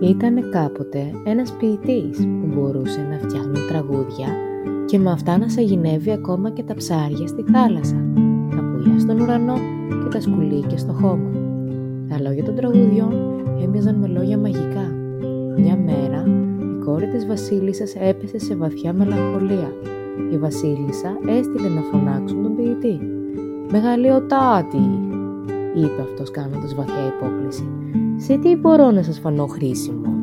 Ήτανε κάποτε ένας ποιητής που μπορούσε να φτιάχνει τραγούδια και με αυτά να σαγηνεύει ακόμα και τα ψάρια στη θάλασσα, τα πουλιά στον ουρανό και τα σκουλίκια στο χώμα. Τα λόγια των τραγουδιών έμοιαζαν με λόγια μαγικά. Μια μέρα η κόρη της βασίλισσας έπεσε σε βαθιά μελαγχολία. Η βασίλισσα έστειλε να φωνάξουν τον ποιητή. «Μεγαλειοτάτη», είπε αυτός κάνοντας βαθιά υπόκλιση, «σε τι μπορώ να σας φανώ χρήσιμο?»